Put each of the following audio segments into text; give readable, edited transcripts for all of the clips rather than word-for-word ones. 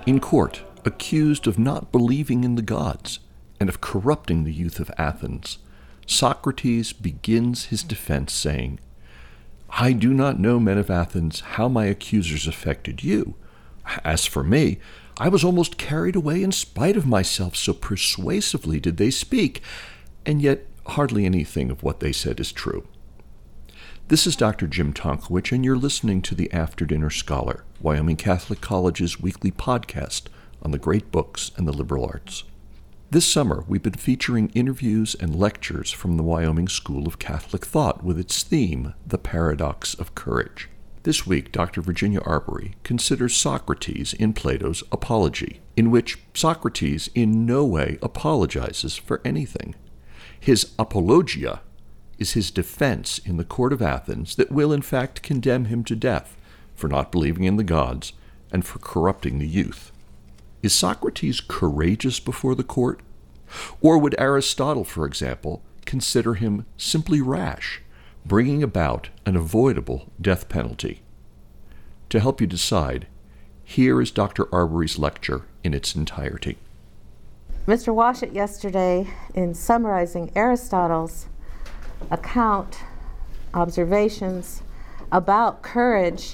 In court, accused of not believing in the gods and of corrupting the youth of Athens, Socrates begins his defense saying, "I do not know, men of Athens, how my accusers affected you. As for me, I was almost carried away in spite of myself, so persuasively did they speak, and yet hardly anything of what they said is true." This is Dr. Jim Tonkowich, and you're listening to the After Dinner Scholar, Wyoming Catholic College's weekly podcast on the great books and the liberal arts. This summer, we've been featuring interviews and lectures from the Wyoming School of Catholic Thought with its theme, The Paradox of Courage. This week, Dr. Virginia Arbery considers Socrates in Plato's Apology, in which Socrates in no way apologizes for anything. His apologia is his defense in the court of Athens that will in fact condemn him to death for not believing in the gods and for corrupting the youth. Is Socrates courageous before the court? Or would Aristotle, for example, consider him simply rash, bringing about an avoidable death penalty? To help you decide, here is Dr. Arbery's lecture in its entirety. Mr. Washut yesterday, in summarizing Aristotle's account, observations about courage,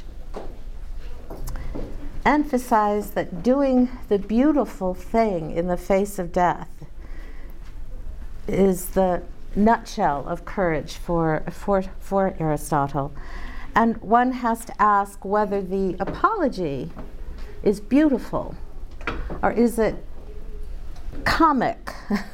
emphasized that doing the beautiful thing in the face of death is the nutshell of courage for Aristotle. And one has to ask whether the apology is beautiful or is it comic.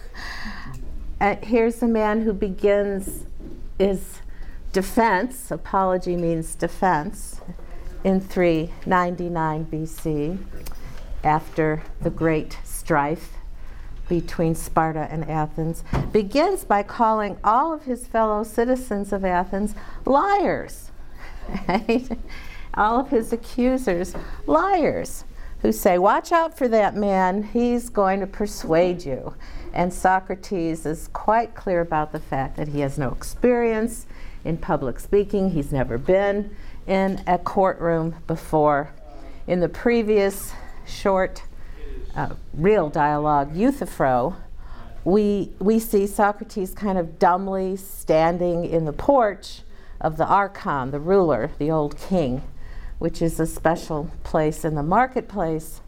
Here's a man who begins his defense, apology means defense, in 399 BC, after the great strife between Sparta and Athens, begins by calling all of his fellow citizens of Athens liars. Right? All of his accusers, liars, who say, watch out for that man, he's going to persuade you. And Socrates is quite clear about the fact that he has no experience in public speaking. He's never been in a courtroom before. In the previous short real dialogue, Euthyphro, we see Socrates kind of dumbly standing in the porch of the archon, the ruler, the old king, which is a special place in the marketplace,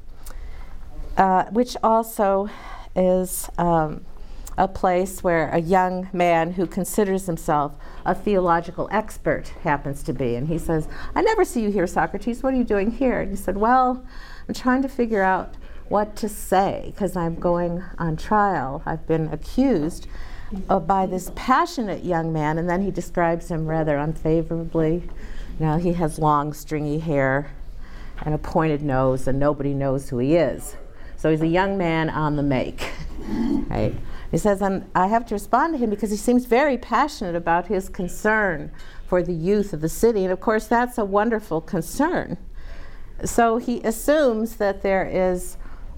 which also is a place where a young man who considers himself a theological expert happens to be. And he says, I never see you here, Socrates. What are you doing here? And he said, well, I'm trying to figure out what to say because I'm going on trial. I've been accused by this passionate young man, and then he describes him rather unfavorably. Now he has long, stringy hair and a pointed nose, and nobody knows who he is. So he's a young man on the make, right? He says, and I have to respond to him because he seems very passionate about his concern for the youth of the city. And of course, that's a wonderful concern. So he assumes that there is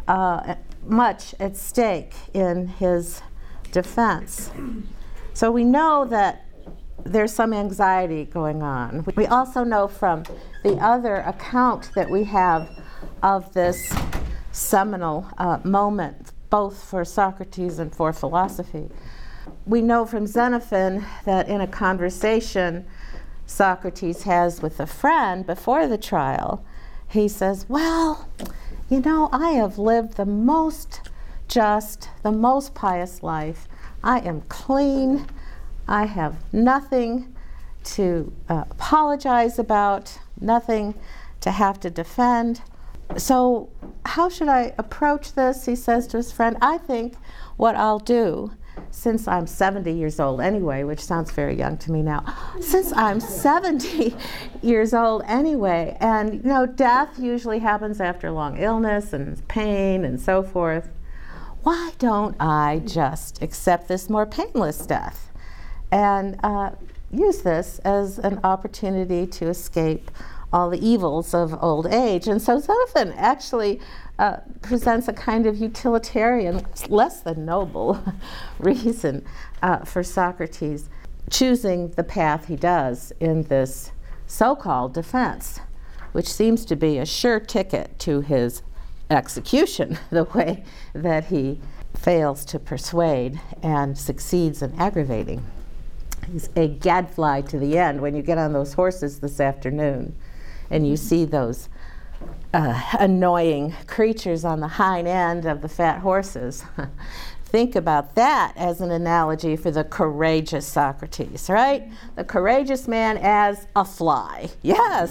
much at stake in his defense. So we know that there's some anxiety going on. We also know from the other account that we have of this seminal moment, both for Socrates and for philosophy. We know from Xenophon that in a conversation Socrates has with a friend before the trial, he says, well, you know, I have lived the most just, the most pious life. I am clean. I have nothing to apologize about, nothing to have to defend. So how should I approach this? He says to his friend, I think what I'll do, since I'm 70 years old anyway, which sounds very young to me now, since I'm 70 years old anyway, and you know, death usually happens after long illness and pain and so forth, why don't I just accept this more painless death and use this as an opportunity to escape all the evils of old age? And so Xenophon actually presents a kind of utilitarian, less than noble reason for Socrates choosing the path he does in this so-called defense, which seems to be a sure ticket to his execution, the way that he fails to persuade and succeeds in aggravating. He's a gadfly to the end. When you get on those horses this afternoon and you see those annoying creatures on the hind end of the fat horses, think about that as an analogy for the courageous Socrates, right? The courageous man as a fly. Yes.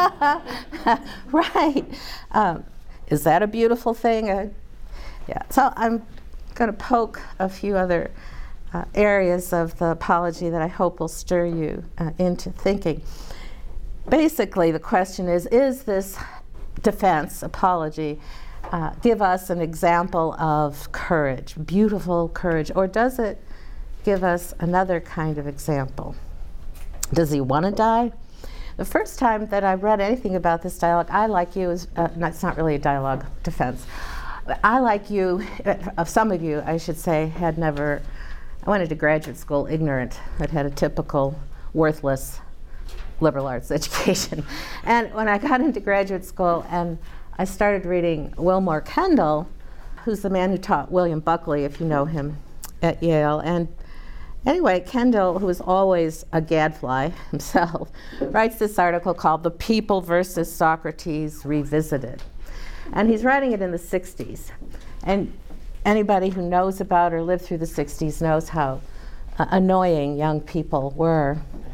Right. Is that a beautiful thing? Yeah. So I'm going to poke a few other areas of the apology that I hope will stir you into thinking. Basically, the question is this defense, apology, give us an example of courage, beautiful courage, or does it give us another kind of example? Does he want to die? The first time that I read anything about this dialogue, I like you, is it's not really a dialogue defense. I like you, some of you, I should say, I went into graduate school ignorant. I'd had a typical worthless liberal arts education. And when I got into graduate school and I started reading Wilmore Kendall, who's the man who taught William Buckley, if you know him, at Yale. And anyway, Kendall, who is always a gadfly himself, writes this article called The People versus Socrates Revisited. And he's writing it in the 60s. And anybody who knows about or lived through the 60s knows how annoying young people were.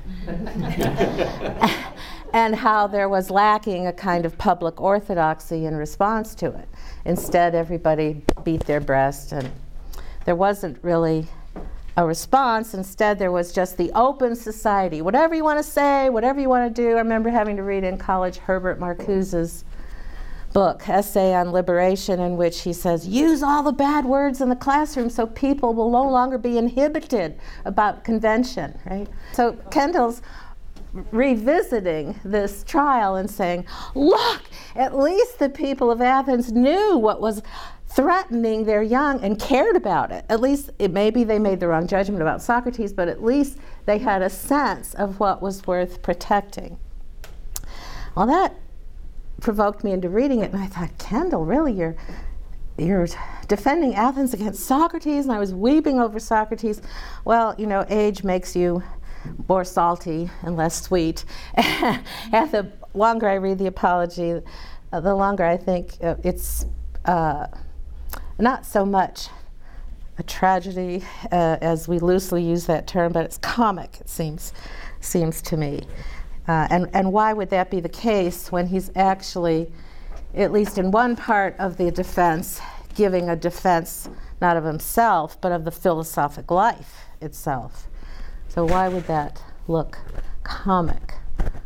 And how there was lacking a kind of public orthodoxy in response to it. Instead, everybody beat their breast, and there wasn't really a response. Instead, there was just the open society. Whatever you want to say, whatever you want to do. I remember having to read in college Herbert Marcuse's book, Essay on Liberation, in which he says, use all the bad words in the classroom so people will no longer be inhibited about convention, right? So Kendall's revisiting this trial and saying, look, at least the people of Athens knew what was threatening their young and cared about it. At least, maybe they made the wrong judgment about Socrates, but at least they had a sense of what was worth protecting. Well, that provoked me into reading it, and I thought, Kendall, really, you're defending Athens against Socrates? And I was weeping over Socrates. Well, age makes you more salty and less sweet. And the longer I read the apology, the longer I think it's not so much a tragedy as we loosely use that term, but it's comic, it seems to me. And why would that be the case when he's actually, at least in one part of the defense, giving a defense not of himself, but of the philosophic life itself? So why would that look comic?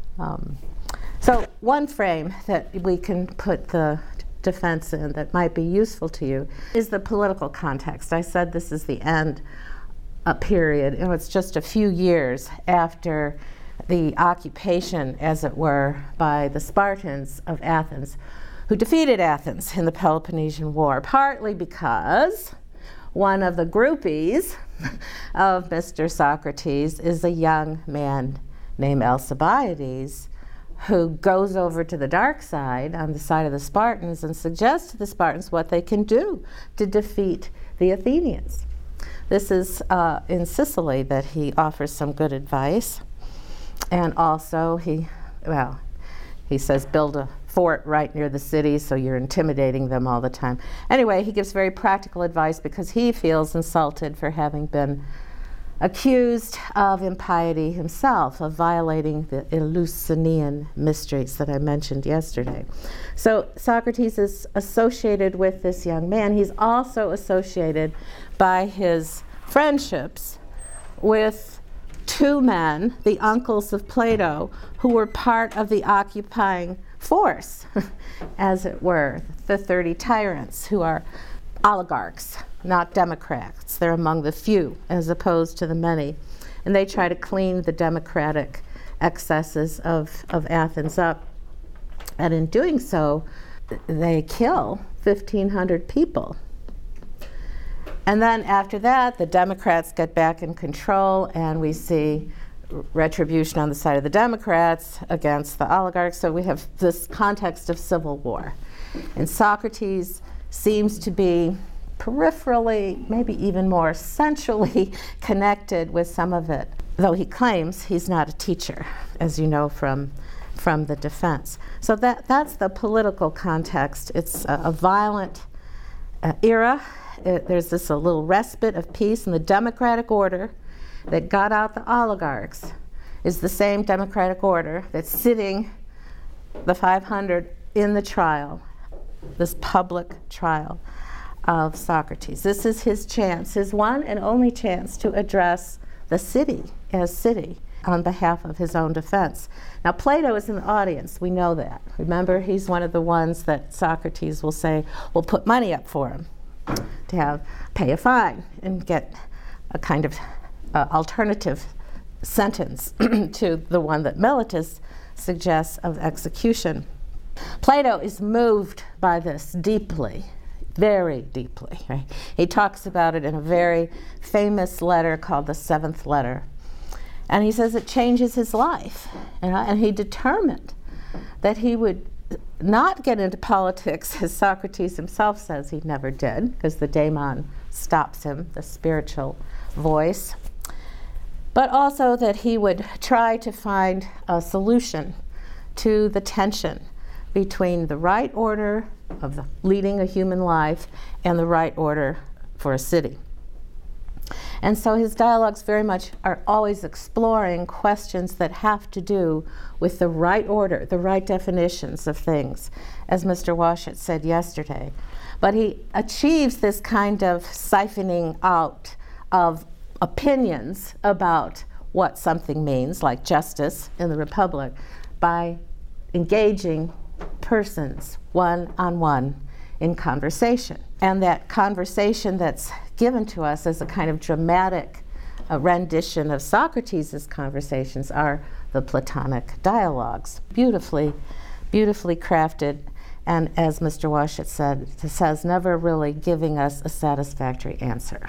So one frame that we can put the defense in that might be useful to you is the political context. I said this is the end period, and it's just a few years after the occupation, as it were, by the Spartans of Athens, who defeated Athens in the Peloponnesian War, partly because one of the groupies of Mr. Socrates is a young man named Alcibiades, who goes over to the dark side, on the side of the Spartans, and suggests to the Spartans what they can do to defeat the Athenians. This is in Sicily that he offers some good advice. And also he says build a fort right near the city so you're intimidating them all the time. Anyway, he gives very practical advice because he feels insulted for having been accused of impiety himself, of violating the Eleusinian mysteries that I mentioned yesterday. So Socrates is associated with this young man. He's also associated by his friendships with two men, the uncles of Plato, who were part of the occupying force, as it were, the 30 tyrants, who are oligarchs, not democrats. They're among the few as opposed to the many. And they try to clean the democratic excesses of Athens up. And in doing so, they kill 1,500 people. And then after that, the Democrats get back in control, and we see retribution on the side of the Democrats against the oligarchs. So we have this context of civil war. And Socrates seems to be peripherally, maybe even more centrally connected with some of it, though he claims he's not a teacher, as you know from the defense. So that's the political context. It's a violent era. There's this a little respite of peace, and the democratic order that got out the oligarchs is the same democratic order that's sitting the 500 in the trial, this public trial of Socrates. This is his chance, his one and only chance to address the city as city on behalf of his own defense. Now, Plato is in the audience. We know that. Remember, he's one of the ones that Socrates will say, will put money up for him to pay a fine and get a kind of alternative sentence to the one that Meletus suggests of execution. Plato is moved by this deeply, very deeply. Right? He talks about it in a very famous letter called the Seventh Letter. And he says it changes his life. And he determined that he would not get into politics, as Socrates himself says he never did, because the daemon stops him, the spiritual voice, but also that he would try to find a solution to the tension between the right order of leading a human life and the right order for a city. And so his dialogues very much are always exploring questions that have to do with the right order, the right definitions of things, as Mr. Washut said yesterday. But he achieves this kind of siphoning out of opinions about what something means, like justice in the Republic, by engaging persons one-on-one in conversation. And that conversation that's given to us as a kind of dramatic rendition of Socrates' conversations are the Platonic dialogues. Beautifully, beautifully crafted, and as Mr. Washut says, never really giving us a satisfactory answer.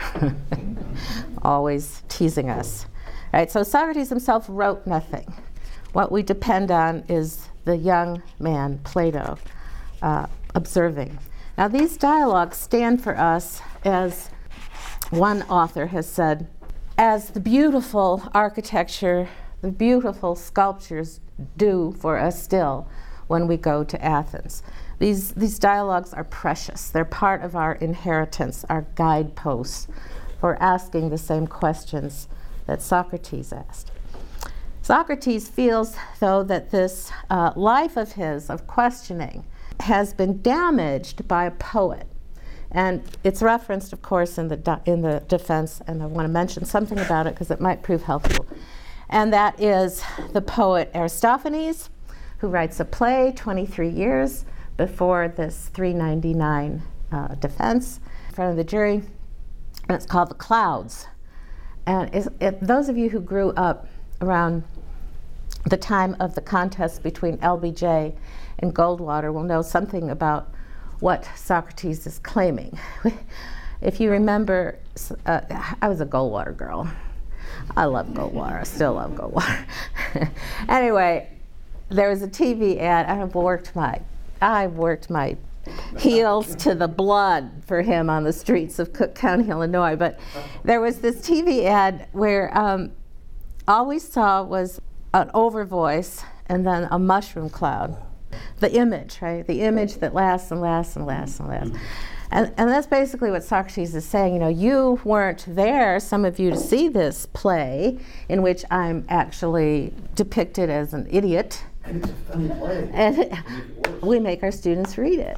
Always teasing us. Right, so Socrates himself wrote nothing. What we depend on is the young man, Plato, observing. Now, these dialogues stand for us, as one author has said, as the beautiful architecture, the beautiful sculptures do for us still when we go to Athens. These dialogues are precious. They're part of our inheritance, our guideposts for asking the same questions that Socrates asked. Socrates feels, though, that this life of his, of questioning, has been damaged by a poet. And it's referenced, of course, in the defense, and I want to mention something about it because it might prove helpful. And that is the poet Aristophanes, who writes a play 23 years before this 399 defense in front of the jury, and it's called The Clouds. And those of you who grew up around the time of the contest between LBJ and Goldwater will know something about what Socrates is claiming. If you remember, I was a Goldwater girl. I love Goldwater. I still love Goldwater. Anyway, there was a TV ad. I worked my heels to the blood for him on the streets of Cook County, Illinois. But there was this TV ad where all we saw was an overvoice and then a mushroom cloud. The image, right? The image that lasts and lasts and lasts and lasts. And that's basically what Socrates is saying. You know, you weren't there, some of you, to see this play in which I'm actually depicted as an idiot. And it's a funny play. And we make our students read it.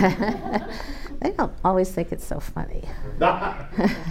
They don't always think it's so funny. But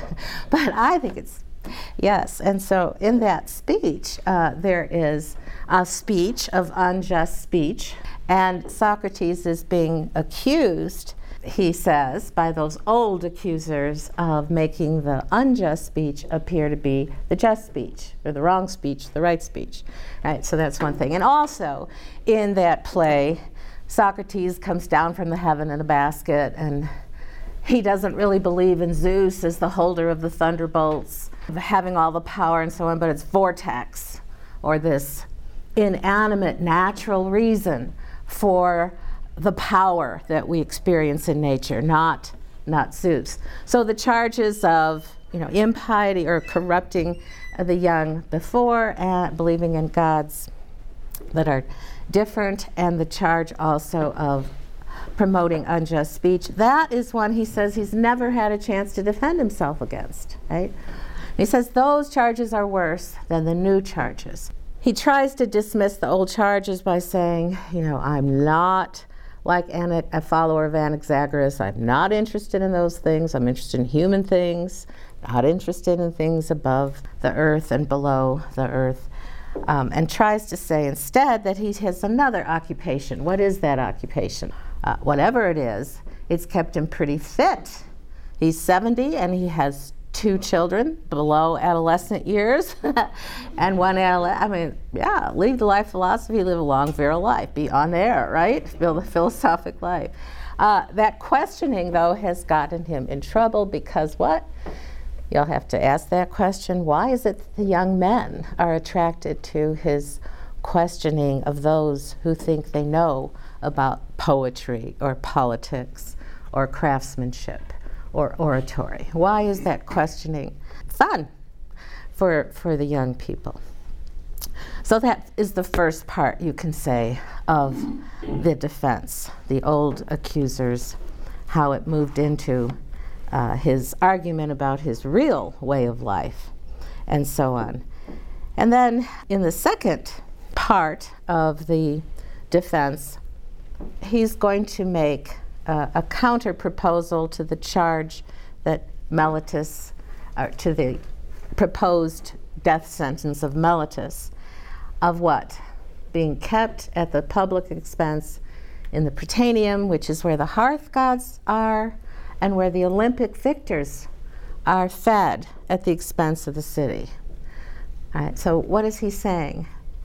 I think it's, yes. And so in that speech, there is a speech of unjust speech. And Socrates is being accused, he says, by those old accusers of making the unjust speech appear to be the just speech, or the wrong speech, the right speech. Right, so that's one thing. And also, in that play, Socrates comes down from the heaven in a basket, and he doesn't really believe in Zeus as the holder of the thunderbolts, having all the power and so on, but it's vortex. or this inanimate natural reason for the power that we experience in nature, not Zeus. So the charges of impiety or corrupting the young before, and believing in gods that are different, and the charge also of promoting unjust speech, that is one he says he's never had a chance to defend himself against, right? He says those charges are worse than the new charges. He tries to dismiss the old charges by saying, I'm not like a follower of Anaxagoras. I'm not interested in those things. I'm interested in human things, not interested in things above the earth and below the earth. And tries to say instead that he has another occupation. What is that occupation? Whatever it is, it's kept him pretty fit. He's 70 and he has 2 children below adolescent years and one lead the life philosophy, live a long, virile life, be on air, right? Build a philosophic life. That questioning, though, has gotten him in trouble because what? You'll have to ask that question. Why is it that the young men are attracted to his questioning of those who think they know about poetry or politics or craftsmanship or oratory? Why is that questioning fun for the young people? So that is the first part, you can say, of the defense, the old accusers, how it moved into his argument about his real way of life, and so on. And then in the second part of the defense, he's going to make a counter proposal to the charge that Meletus, to the proposed death sentence of Meletus, of what? Being kept at the public expense in the Prytaneum, which is where the hearth gods are, and where the Olympic victors are fed at the expense of the city. All right, so what is he saying?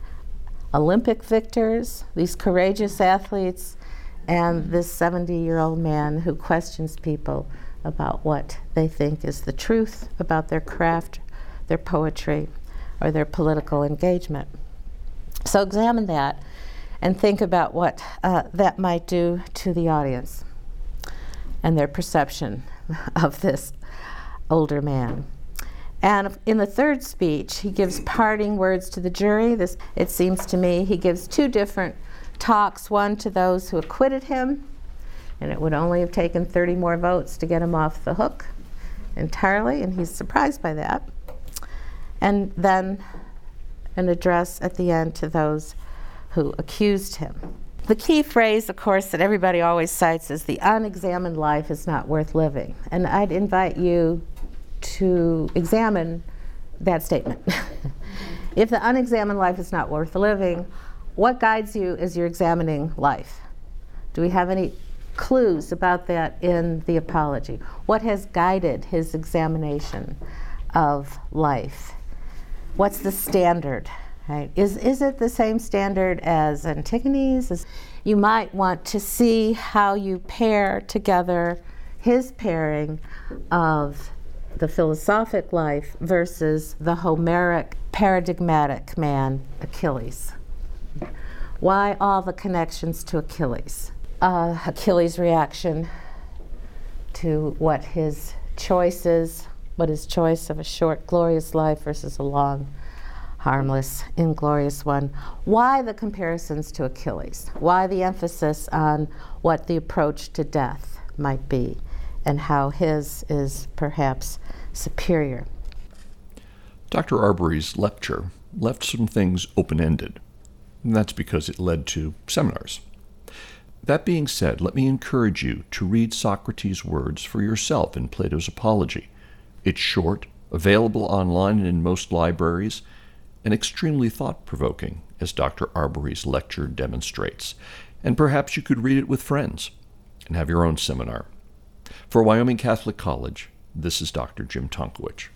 Olympic victors, these courageous athletes, and this 70-year-old man who questions people about what they think is the truth about their craft, their poetry, or their political engagement. So examine that and think about what that might do to the audience and their perception of this older man. And in the third speech, he gives parting words to the jury. It seems to me, he gives 2 different talks, one to those who acquitted him, and it would only have taken 30 more votes to get him off the hook entirely, and he's surprised by that. And then an address at the end to those who accused him. The key phrase, of course, that everybody always cites is the unexamined life is not worth living. And I'd invite you to examine that statement. If the unexamined life is not worth living, what guides you as you're examining life? Do we have any clues about that in the Apology? What has guided his examination of life? What's the standard? Right? Is it the same standard as Antigone's? You might want to see how you pair together his pairing of the philosophic life versus the Homeric paradigmatic man, Achilles. Why all the connections to Achilles? Achilles' reaction to what his choice is, what his choice of a short, glorious life versus a long, harmless, inglorious one. Why the comparisons to Achilles? Why the emphasis on what the approach to death might be and how his is perhaps superior? Dr. Arbery's lecture left some things open-ended, and that's because it led to seminars. That being said, let me encourage you to read Socrates' words for yourself in Plato's Apology. It's short, available online and in most libraries, and extremely thought-provoking, as Dr. Arbery's lecture demonstrates. And perhaps you could read it with friends and have your own seminar. For Wyoming Catholic College, this is Dr. Jim Tonkowich.